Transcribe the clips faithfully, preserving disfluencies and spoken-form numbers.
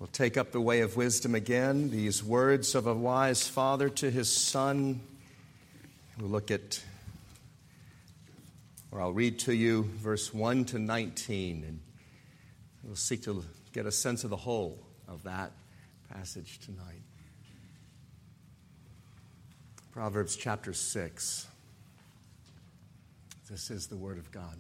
We'll take up the way of wisdom again, these words of a wise father to his son. We'll look at, or I'll read to you verse one to nineteen, and we'll seek to get a sense of the whole of that passage tonight. Proverbs chapter six. This is the word of God.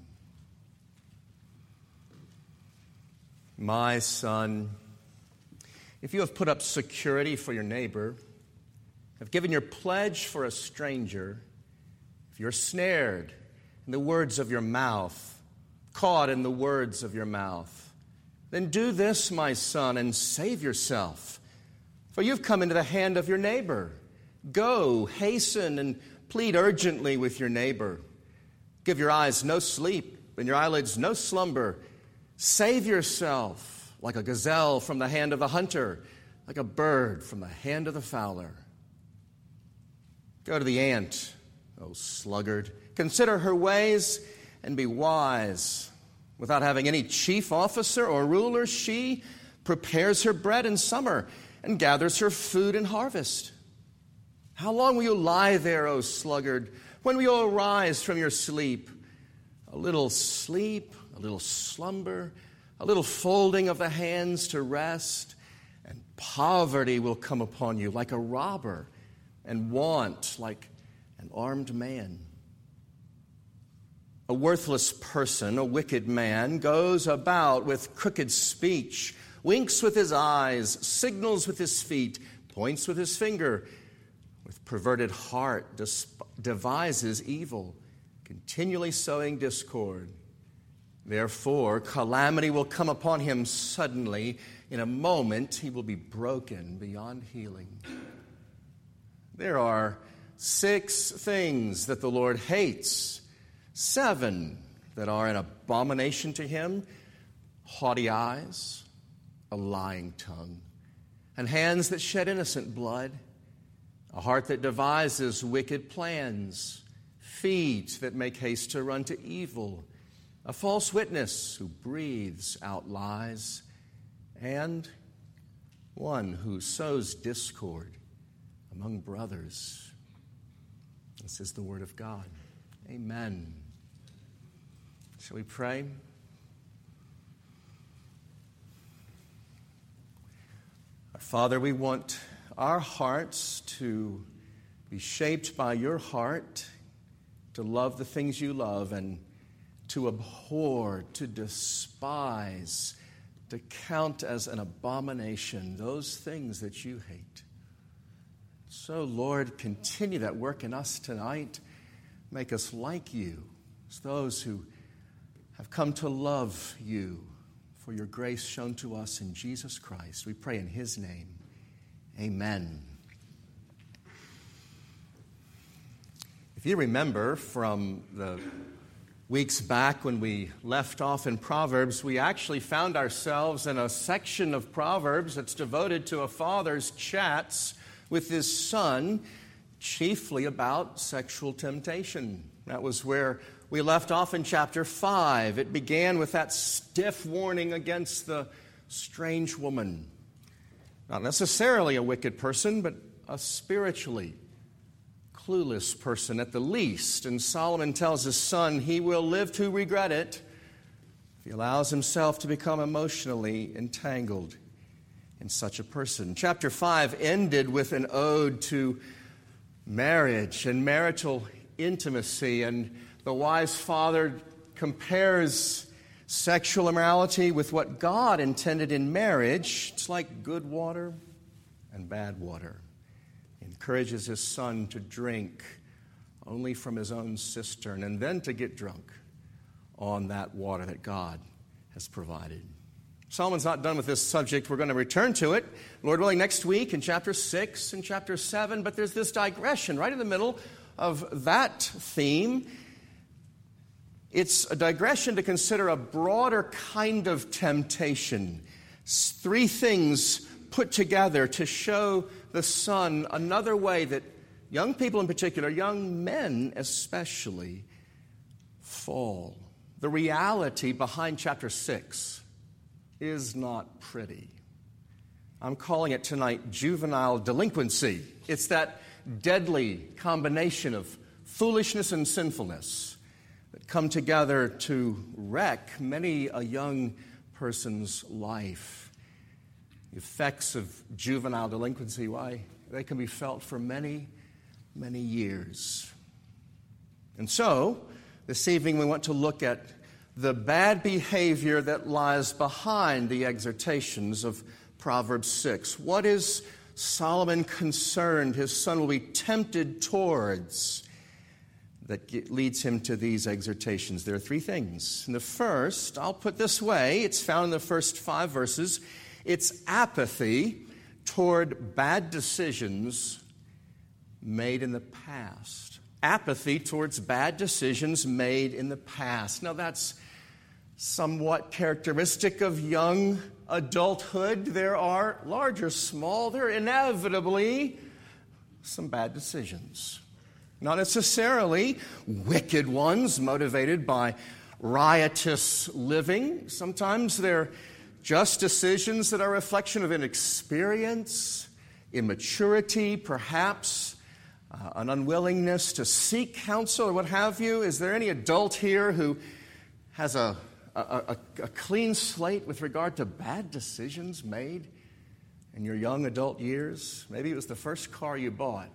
My son, if you have put up security for your neighbor, have given your pledge for a stranger, if you're snared in the words of your mouth, caught in the words of your mouth, then do this, my son, and save yourself. For you've come into the hand of your neighbor. Go, hasten, and plead urgently with your neighbor. Give your eyes no sleep, and your eyelids no slumber. Save yourself like a gazelle from the hand of the hunter, like a bird from the hand of the fowler. Go to the ant, O sluggard. Consider her ways and be wise. Without having any chief officer or ruler, she prepares her bread in summer and gathers her food in harvest. How long will you lie there, O sluggard? When will you arise from your sleep? A little sleep, a little slumber, a little folding of the hands to rest, and poverty will come upon you like a robber, and want like an armed man. A worthless person, a wicked man, goes about with crooked speech, winks with his eyes, signals with his feet, points with his finger, with perverted heart devises evil, continually sowing discord. Therefore, calamity will come upon him suddenly. In a moment, he will be broken beyond healing. There are six things that the Lord hates, seven that are an abomination to him: haughty eyes, a lying tongue, and hands that shed innocent blood, a heart that devises wicked plans, feet that make haste to run to evil, a false witness who breathes out lies, and one who sows discord among brothers. This is the word of God. Amen. Shall we pray? Our Father, we want our hearts to be shaped by your heart, to love the things you love, and to abhor, to despise, to count as an abomination those things that you hate. So, Lord, continue that work in us tonight. Make us like you, as those who have come to love you for your grace shown to us in Jesus Christ. We pray in his name. Amen. If you remember from the weeks back when we left off in Proverbs, we actually found ourselves in a section of Proverbs that's devoted to a father's chats with his son, chiefly about sexual temptation. That was where we left off in chapter five. It began with that stiff warning against the strange woman. Not necessarily a wicked person, but a spiritually clueless person at the least. And Solomon tells his son he will live to regret it if he allows himself to become emotionally entangled in such a person. Chapter five ended with an ode to marriage and marital intimacy, and the wise father compares sexual immorality with what God intended in marriage. It's like good water and bad water. He encourages his son to drink only from his own cistern and then to get drunk on that water that God has provided. Solomon's not done with this subject. We're going to return to it, Lord willing, next week in chapter six and chapter seven. But there's this digression right in the middle of that theme. It's a digression to consider a broader kind of temptation. Three things put together to show the son another way that young people in particular, young men especially, fall. The reality behind chapter six is not pretty. I'm calling it tonight juvenile delinquency. It's that deadly combination of foolishness and sinfulness that come together to wreck many a young person's life. The effects of juvenile delinquency, why, they can be felt for many, many years. And so, this evening we want to look at the bad behavior that lies behind the exhortations of Proverbs six. What is Solomon concerned his son will be tempted towards that leads him to these exhortations? There are three things. And the first, I'll put this way, it's found in the first five verses. It's apathy toward bad decisions made in the past. Apathy towards bad decisions made in the past. Now, that's somewhat characteristic of young adulthood. There are, large or small, there are inevitably some bad decisions. Not necessarily wicked ones motivated by riotous living. Sometimes they're just decisions that are a reflection of inexperience, immaturity, perhaps uh, an unwillingness to seek counsel or what have you. Is there any adult here who has a, a, a, a clean slate with regard to bad decisions made in your young adult years? Maybe it was the first car you bought.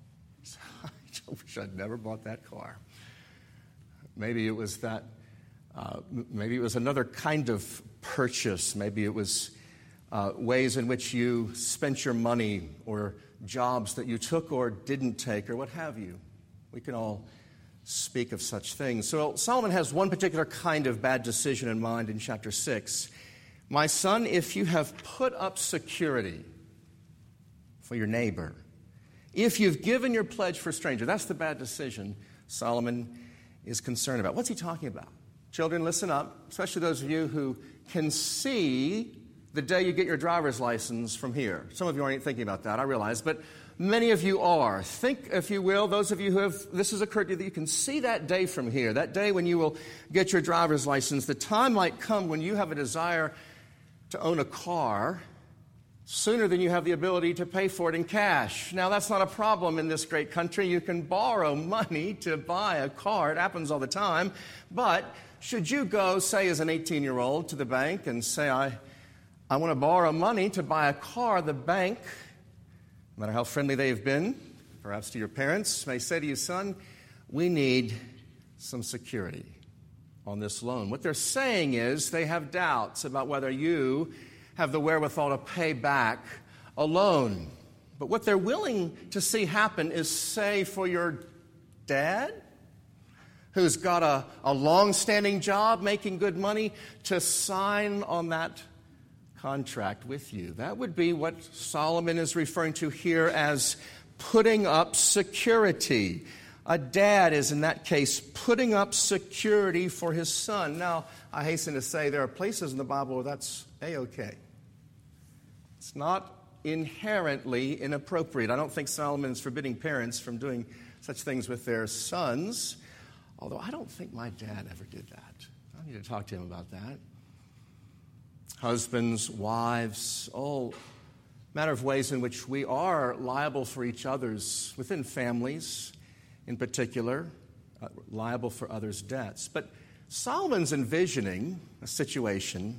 I wish I'd never bought that car. Maybe it was that, uh, maybe it was another kind of purchase. Maybe it was uh, ways in which you spent your money or jobs that you took or didn't take or what have you. We can all speak of such things. So Solomon has one particular kind of bad decision in mind in chapter six. My son, if you have put up security for your neighbor, if you've given your pledge for a stranger, that's the bad decision Solomon is concerned about. What's he talking about? Children, listen up, especially those of you who can see the day you get your driver's license from here. Some of you aren't thinking about that, I realize, but many of you are. Think, if you will, those of you who have, this has occurred to you, that you can see that day from here, that day when you will get your driver's license. The time might come when you have a desire to own a car sooner than you have the ability to pay for it in cash. Now, that's not a problem in this great country. You can borrow money to buy a car. It happens all the time. But should you go, say, as an eighteen-year-old to the bank and say, I, I want to borrow money to buy a car, the bank, no matter how friendly they've been, perhaps to your parents, may say to you, son, we need some security on this loan. What they're saying is they have doubts about whether you have the wherewithal to pay back a loan. But what they're willing to see happen is, say, for your dad, who's got a, a long-standing job making good money, to sign on that contract with you. That would be what Solomon is referring to here as putting up security. A dad is, in that case, putting up security for his son. Now, I hasten to say there are places in the Bible where that's A-okay. It's not inherently inappropriate. I don't think Solomon is forbidding parents from doing such things with their sons, although I don't think my dad ever did that. I need to talk to him about that. Husbands, wives, all matter of ways in which we are liable for each other's, within families in particular, uh, liable for others' debts. But Solomon's envisioning a situation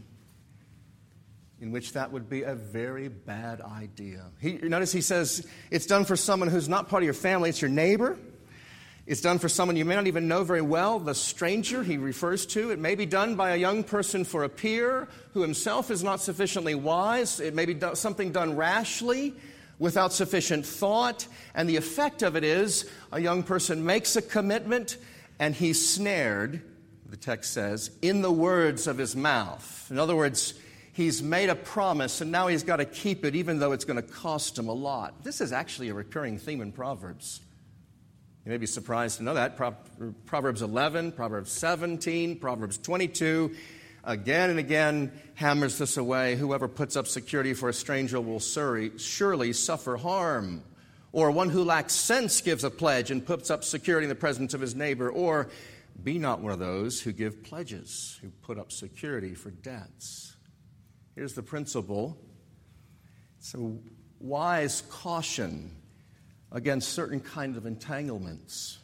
in which that would be a very bad idea. He, notice he says it's done for someone who's not part of your family. It's your neighbor. It's done for someone you may not even know very well, the stranger he refers to. It may be done by a young person for a peer who himself is not sufficiently wise. It may be do- something done rashly without sufficient thought. And the effect of it is a young person makes a commitment and he's snared, the text says, in the words of his mouth. In other words, he's made a promise, and now he's got to keep it, even though it's going to cost him a lot. This is actually a recurring theme in Proverbs. You may be surprised to know that. Pro- Proverbs eleven, Proverbs seventeen, Proverbs twenty-two, again and again hammers this away. Whoever puts up security for a stranger will surely suffer harm. Or one who lacks sense gives a pledge and puts up security in the presence of his neighbor. Or be not one of those who give pledges, who put up security for debts. Here's the principle. It's a wise caution against certain kinds of entanglements.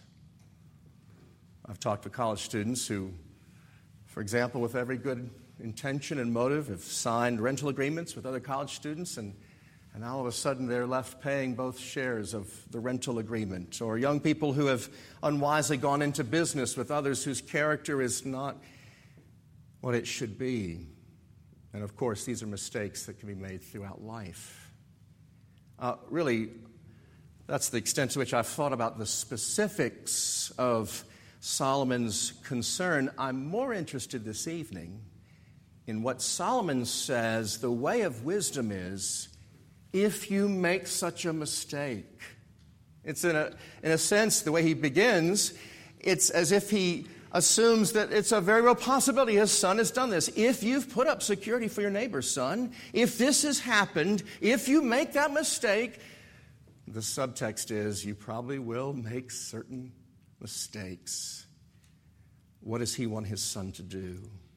I've talked to college students who, for example, with every good intention and motive, have signed rental agreements with other college students, and, and all of a sudden they're left paying both shares of the rental agreement. Or young people who have unwisely gone into business with others whose character is not what it should be. And of course, these are mistakes that can be made throughout life. Uh, really, that's the extent to which I've thought about the specifics of Solomon's concern. I'm more interested this evening in what Solomon says the way of wisdom is if you make such a mistake. It's in a, in a sense, the way he begins, it's as if he assumes that it's a very real possibility his son has done this. If you've put up security for your neighbor's son, if this has happened, if you make that mistake, the subtext is you probably will make certain mistakes. What does he want his son to do?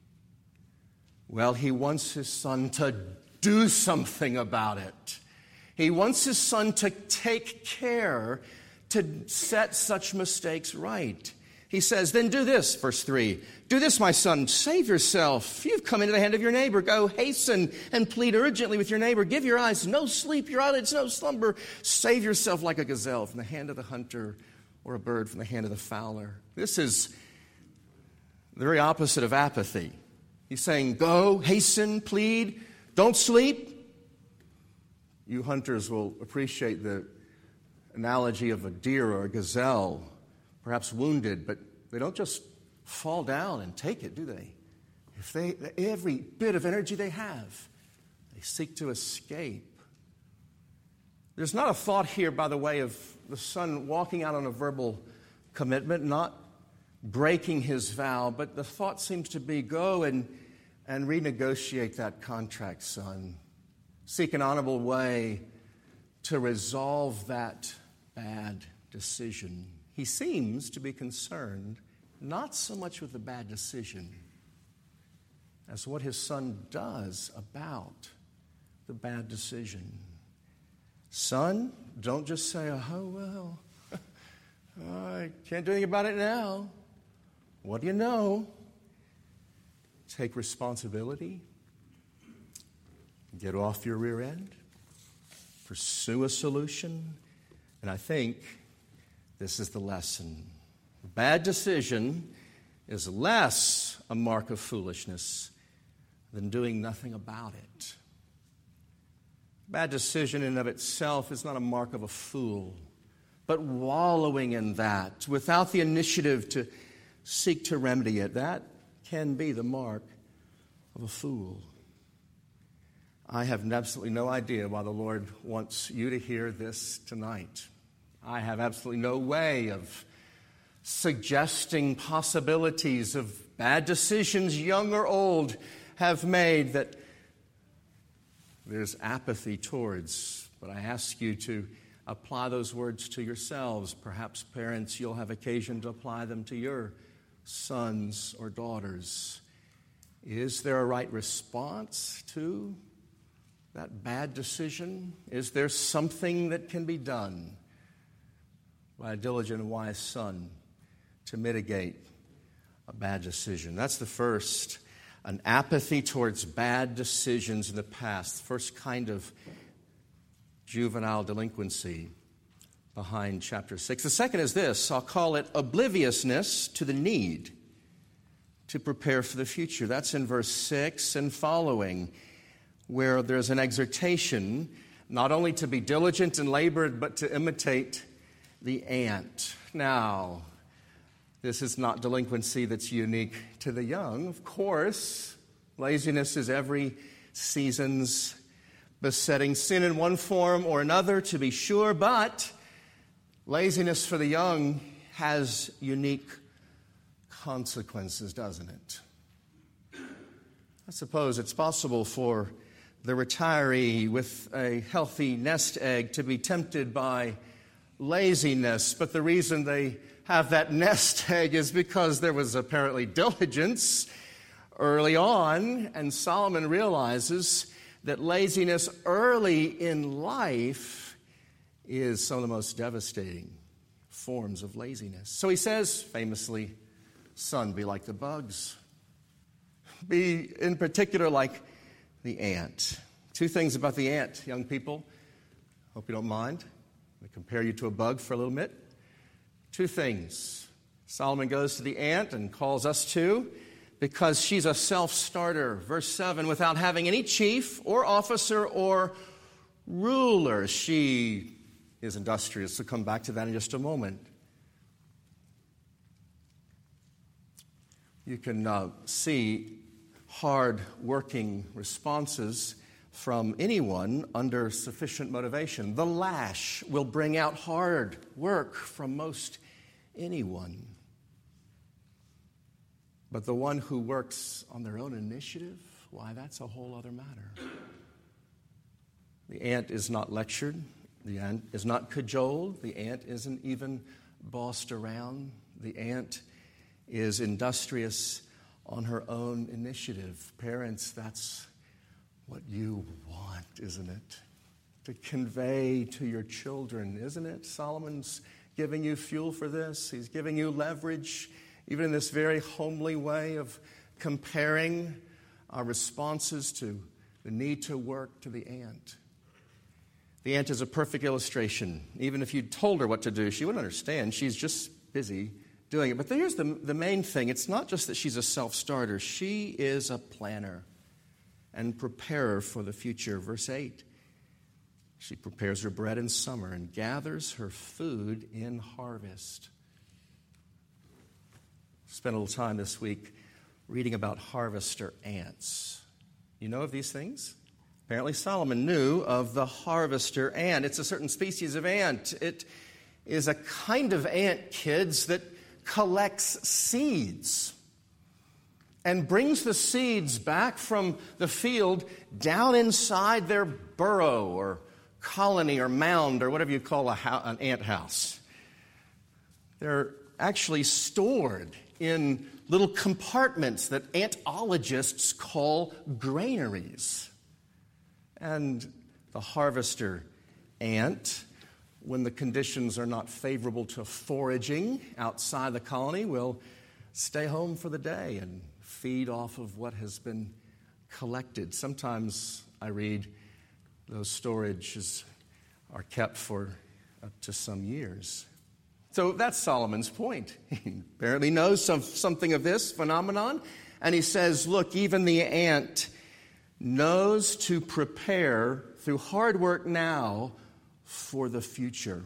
Well, he wants his son to do something about it. He wants his son to take care to set such mistakes right. He says, then do this, verse three. Do this, my son, save yourself. You've come into the hand of your neighbor. Go hasten and plead urgently with your neighbor. Give your eyes no sleep, your eyelids no slumber. Save yourself like a gazelle from the hand of the hunter, or a bird from the hand of the fowler. This is the very opposite of apathy. He's saying, go, hasten, plead, don't sleep. You hunters will appreciate the analogy of a deer or a gazelle, perhaps wounded, but they don't just fall down and take it, do they? If they, every bit of energy they have, they seek to escape. There's not a thought here, by the way, of the son walking out on a verbal commitment, not breaking his vow, but the thought seems to be, go and, and renegotiate that contract, son. Seek an honorable way to resolve that bad decision. He seems to be concerned not so much with the bad decision as what his son does about the bad decision. Son, don't just say, oh, well, I can't do anything about it now. What do you know? Take responsibility. Get off your rear end. Pursue a solution. And I think this is the lesson. A bad decision is less a mark of foolishness than doing nothing about it. Bad decision in and of itself is not a mark of a fool, but wallowing in that without the initiative to seek to remedy it, that can be the mark of a fool. I have absolutely no idea why the Lord wants you to hear this tonight. I have absolutely no way of suggesting possibilities of bad decisions, young or old, have made that there's apathy towards. But I ask you to apply those words to yourselves. Perhaps, parents, you'll have occasion to apply them to your sons or daughters. Is there a right response to that bad decision? Is there something that can be done by a diligent and wise son to mitigate a bad decision? That's the first, an apathy towards bad decisions in the past. First kind of juvenile delinquency behind chapter six. The second is this, I'll call it obliviousness to the need to prepare for the future. That's in verse six and following, where there's an exhortation not only to be diligent and labored, but to imitate the ant. Now, this is not delinquency that's unique to the young. Of course, laziness is every season's besetting sin in one form or another, to be sure, but laziness for the young has unique consequences, doesn't it? I suppose it's possible for the retiree with a healthy nest egg to be tempted by laziness, but the reason they have that nest egg is because there was apparently diligence early on, and Solomon realizes that laziness early in life is some of the most devastating forms of laziness. So he says, famously, son, be like the bugs. Be, in particular, like the ant. Two things about the ant, young people. Hope you don't mind. Let me compare you to a bug for a little bit. Two things. Solomon goes to the ant and calls us to, because she's a self-starter. Verse seven, without having any chief or officer or ruler. She is industrious. We'll come back to that in just a moment. You can uh, see hard-working responses from anyone under sufficient motivation. The lash will bring out hard work from most anyone. But the one who works on their own initiative, why, that's a whole other matter. The ant is not lectured. The ant is not cajoled. The ant isn't even bossed around. The ant is industrious on her own initiative. Parents, that's what you want, isn't it? To convey to your children, isn't it? Solomon's giving you fuel for this. He's giving you leverage, even in this very homely way of comparing our responses to the need to work to the ant. The ant is a perfect illustration. Even if you told her what to do, she wouldn't understand. She's just busy doing it. But here's the, the main thing. It's not just that she's a self-starter. She is a planner and preparer for the future. Verse eight, she prepares her bread in summer and gathers her food in harvest. Spent a little time this week reading about harvester ants. You know of these things? Apparently Solomon knew of the harvester ant. It's a certain species of ant. It is a kind of ant, kids, that collects seeds and brings the seeds back from the field down inside their burrow or colony or mound or whatever you call a ho- an ant house. They're actually stored in little compartments that antologists call granaries. And the harvester ant, when the conditions are not favorable to foraging outside the colony, will stay home for the day and feed off of what has been collected. Sometimes I read those storages are kept for up to some years. So that's Solomon's point. He apparently knows some, something of this phenomenon. And he says, look, even the ant knows to prepare through hard work now for the future.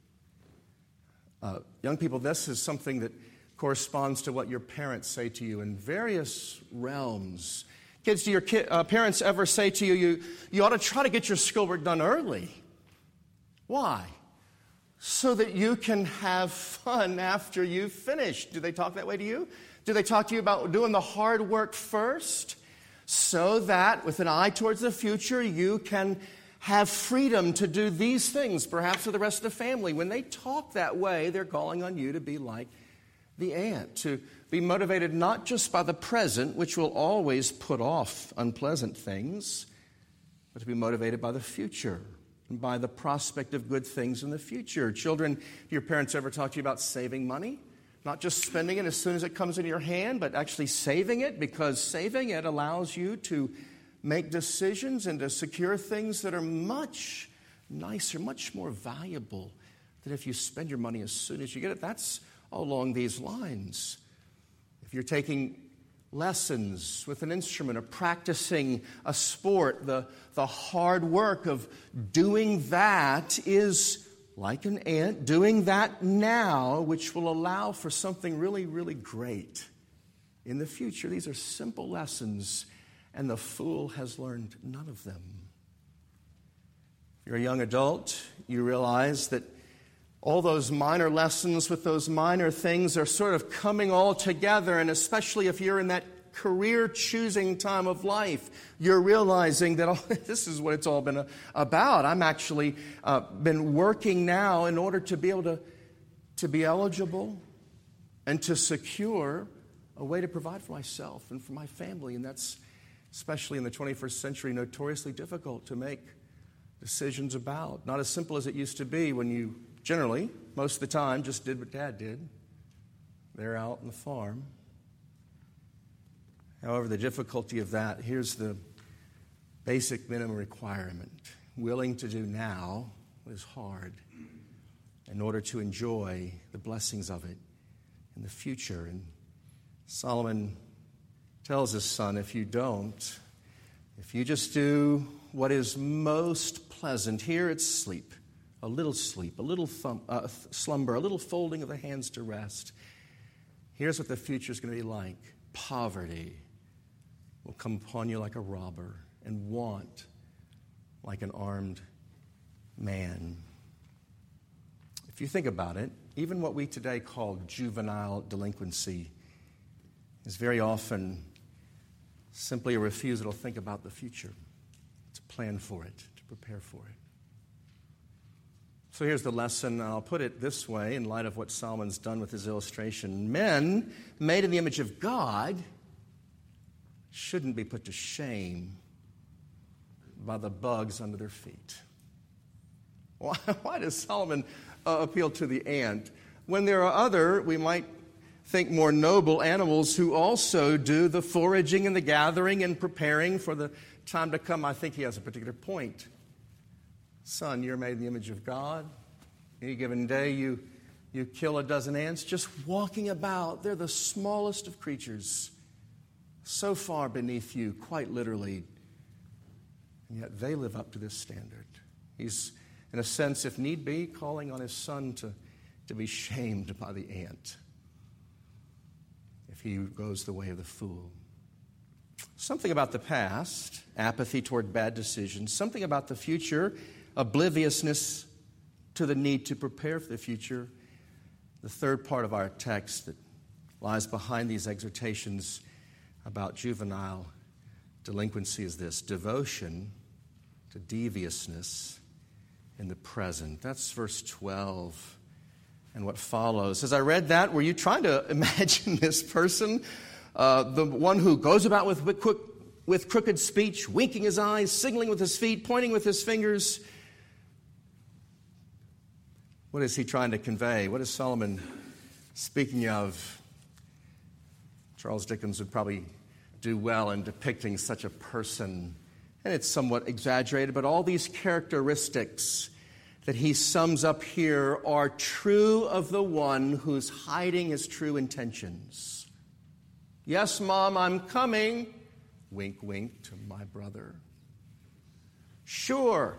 Uh, young people, this is something that corresponds to what your parents say to you in various realms. Kids, do your ki- uh, parents ever say to you, you, you ought to try to get your schoolwork done early? Why? So that you can have fun after you've finished. Do they talk that way to you? Do they talk to you about doing the hard work first? So that, with an eye towards the future, you can have freedom to do these things, perhaps with the rest of the family. When they talk that way, they're calling on you to be like the ant, to be motivated not just by the present, which will always put off unpleasant things, but to be motivated by the future and by the prospect of good things in the future. Children, do your parents ever talk to you about saving money? Not just spending it as soon as it comes into your hand, but actually saving it, because saving it allows you to make decisions and to secure things that are much nicer, much more valuable than if you spend your money as soon as you get it. That's along these lines. If you're taking lessons with an instrument or practicing a sport, the, the hard work of doing that is like an ant, doing that now, which will allow for something really, really great in the future. These are simple lessons, and the fool has learned none of them. If you're a young adult, you realize that all those minor lessons with those minor things are sort of coming all together, and especially if you're in that career-choosing time of life, you're realizing that, oh, this is what it's all been about. I'm actually uh, been working now in order to be able to, to be eligible and to secure a way to provide for myself and for my family, and that's especially in the twenty-first century, notoriously difficult to make decisions about. Not as simple as it used to be when you generally, most of the time, just did what Dad did. They're out on the farm. However, the difficulty of that, here's the basic minimum requirement. Willing to do now what is hard in order to enjoy the blessings of it in the future. And Solomon tells his son, if you don't, if you just do what is most pleasant, here it's sleep, a little sleep, a little thump, uh, slumber, a little folding of the hands to rest. Here's what the future is going to be like. Poverty will come upon you like a robber, and want like an armed man. If you think about it, even what we today call juvenile delinquency is very often simply a refusal to think about the future, to plan for it, to prepare for it. So here's the lesson, and I'll put it this way in light of what Solomon's done with his illustration. Men made in the image of God shouldn't be put to shame by the bugs under their feet. Why, why does Solomon uh, appeal to the ant when there are other, we might think, more noble animals who also do the foraging and the gathering and preparing for the time to come? I think he has a particular point. Son, you're made in the image of God. Any given day you, you kill a dozen ants just walking about. They're the smallest of creatures, so far beneath you, quite literally. And yet they live up to this standard. He's, in a sense, if need be, calling on his son to, to be shamed by the ant if he goes the way of the fool. Something about the past, apathy toward bad decisions, something about the future, obliviousness to the need to prepare for the future. The third part of our text that lies behind these exhortations about juvenile delinquency is this: devotion to deviousness in the present. That's verse twelve and what follows. As I read that, were you trying to imagine this person, uh, the one who goes about with, with, with crooked speech, winking his eyes, signaling with his feet, pointing with his fingers? What is he trying to convey? What is Solomon speaking of? Charles Dickens would probably do well in depicting such a person. And it's somewhat exaggerated, but all these characteristics that he sums up here are true of the one who's hiding his true intentions. Yes, Mom, I'm coming. Wink, wink to my brother. Sure.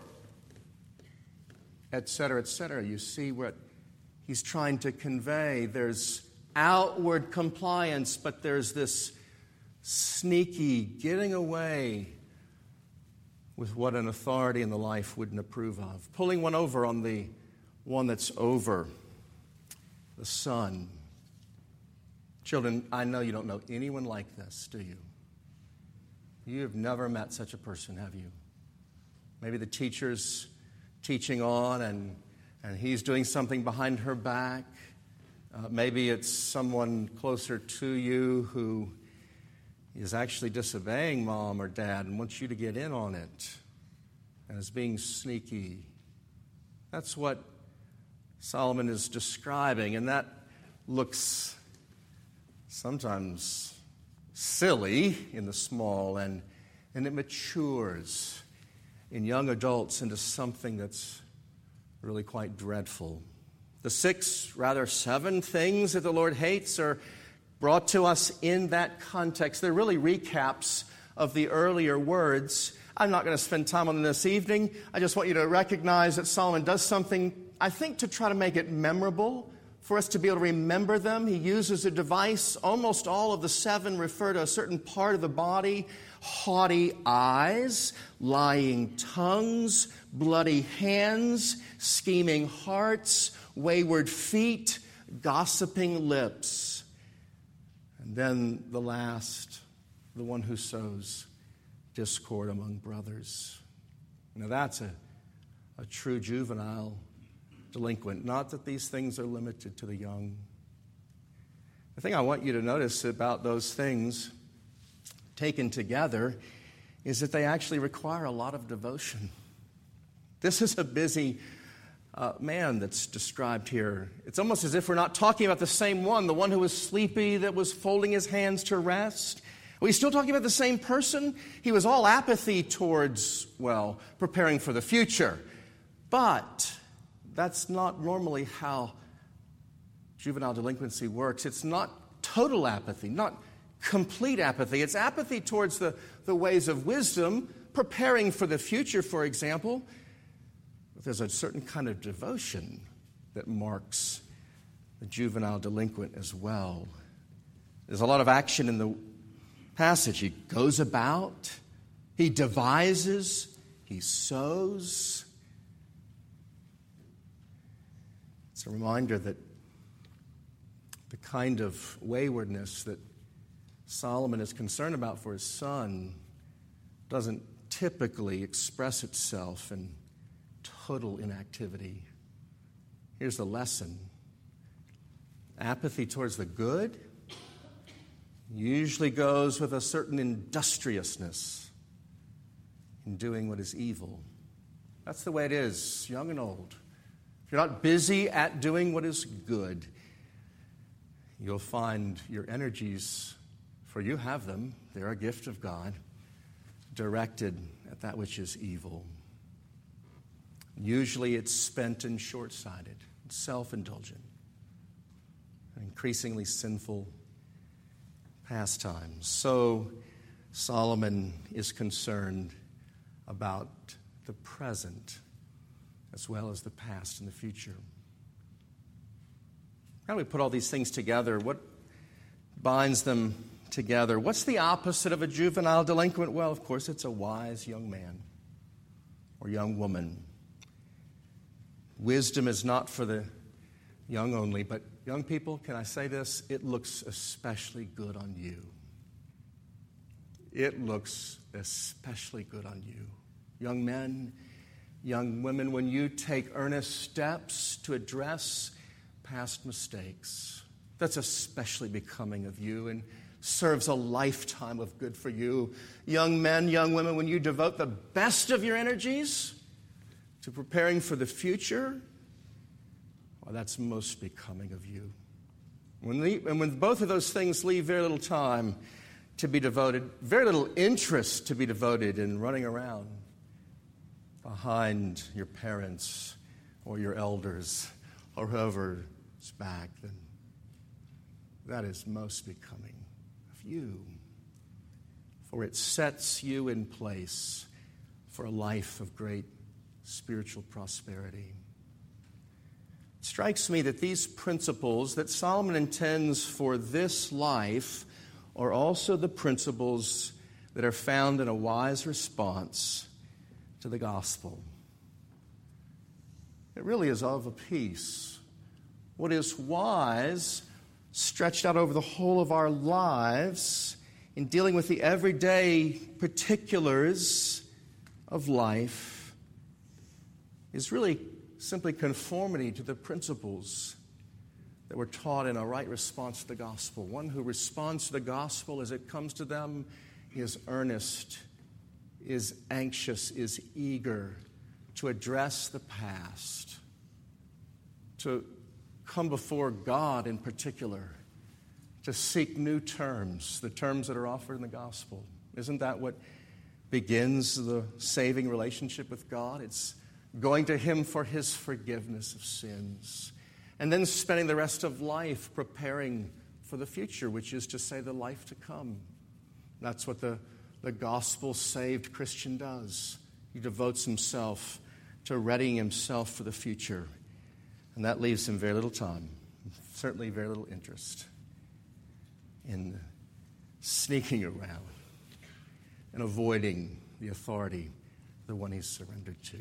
Et cetera, et cetera. You see what he's trying to convey. There's outward compliance, but there's this sneaky getting away with what an authority in the life wouldn't approve of. Pulling one over on the one that's over, the son. Children, I know you don't know anyone like this, do you? You have never met such a person, have you? Maybe the teacher's teaching on and, and he's doing something behind her back. Uh, maybe it's someone closer to you who is actually disobeying mom or dad and wants you to get in on it and is being sneaky. That's what Solomon is describing, and that looks sometimes silly in the small, and, and it matures in young adults into something that's really quite dreadful. The six, rather seven things that the Lord hates are brought to us in that context. They're really recaps of the earlier words. I'm not going to spend time on them this evening. I just want you to recognize that Solomon does something, I think, to try to make it memorable, for us to be able to remember them. He uses a device. Almost all of the seven refer to a certain part of the body: haughty eyes, lying tongues, bloody hands, scheming hearts, wayward feet, gossiping lips. And then the last, the one who sows discord among brothers. Now that's a, a true juvenile delinquent. Not that these things are limited to the young. The thing I want you to notice about those things taken together is that they actually require a lot of devotion. This is a busy uh, man that's described here. It's almost as if we're not talking about the same one, the one who was sleepy, that was folding his hands to rest. Are we still talking about the same person? He was all apathy towards, well, preparing for the future. But that's not normally how juvenile delinquency works. It's not total apathy, not complete apathy. It's apathy towards the, the ways of wisdom, preparing for the future, for example. But there's a certain kind of devotion that marks the juvenile delinquent as well. There's a lot of action in the passage. He goes about, he devises, he sows. It's a reminder that the kind of waywardness that Solomon is concerned about for his son doesn't typically express itself in total inactivity. Here's the lesson. Apathy towards the good usually goes with a certain industriousness in doing what is evil. That's the way it is, young and old. If you're not busy at doing what is good, you'll find your energies, for you have them, they're a gift of God, directed at that which is evil. Usually it's spent in short-sighted, self-indulgent, increasingly sinful pastimes. So Solomon is concerned about the present as well as the past and the future. How do we put all these things together? What binds them together? What's the opposite of a juvenile delinquent? Well, of course, it's a wise young man or young woman. Wisdom is not for the young only, but young people, can I say this? It looks especially good on you. It looks especially good on you. Young men, young women, when you take earnest steps to address past mistakes, that's especially becoming of you and serves a lifetime of good for you. Young men, young women, when you devote the best of your energies to preparing for the future, well, that's most becoming of you. When the, and when both of those things leave very little time to be devoted, very little interest to be devoted in running around behind your parents or your elders or whoever's back, then that is most becoming of you. For it sets you in place for a life of great spiritual prosperity. It strikes me that these principles that Solomon intends for this life are also the principles that are found in a wise response to the gospel. It really is of a piece. What is wise, stretched out over the whole of our lives in dealing with the everyday particulars of life, is really simply conformity to the principles that were taught in a right response to the gospel. One who responds to the gospel as it comes to them is earnest, is anxious, is eager to address the past, to come before God in particular, to seek new terms, the terms that are offered in the gospel. Isn't that what begins the saving relationship with God? It's going to Him for His forgiveness of sins, and then spending the rest of life preparing for the future, which is to say the life to come. That's what the, the gospel-saved Christian does. He devotes himself to readying himself for the future, and that leaves him very little time, certainly very little interest in sneaking around and avoiding the authority, the one he's surrendered to.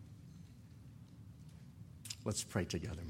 Let's pray together.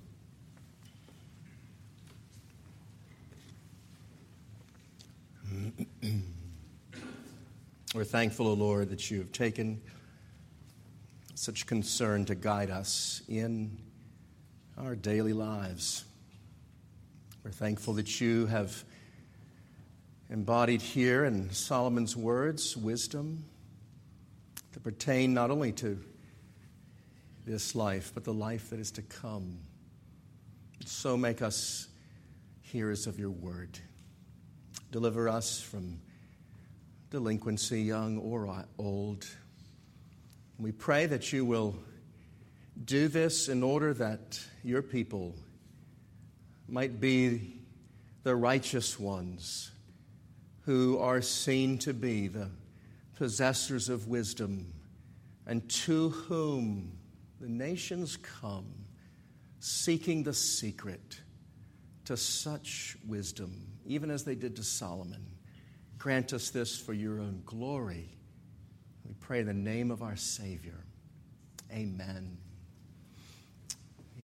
We're thankful, O Lord, that you have taken such concern to guide us in our daily lives. We're thankful that you have embodied here in Solomon's words, wisdom that pertain not only to this life, but the life that is to come. So make us hearers of your word. Deliver us from delinquency, young or old. We pray that you will do this in order that your people might be the righteous ones who are seen to be the possessors of wisdom, and to whom the nations come, seeking the secret to such wisdom, even as they did to Solomon. Grant us this for your own glory. We pray in the name of our Savior. Amen.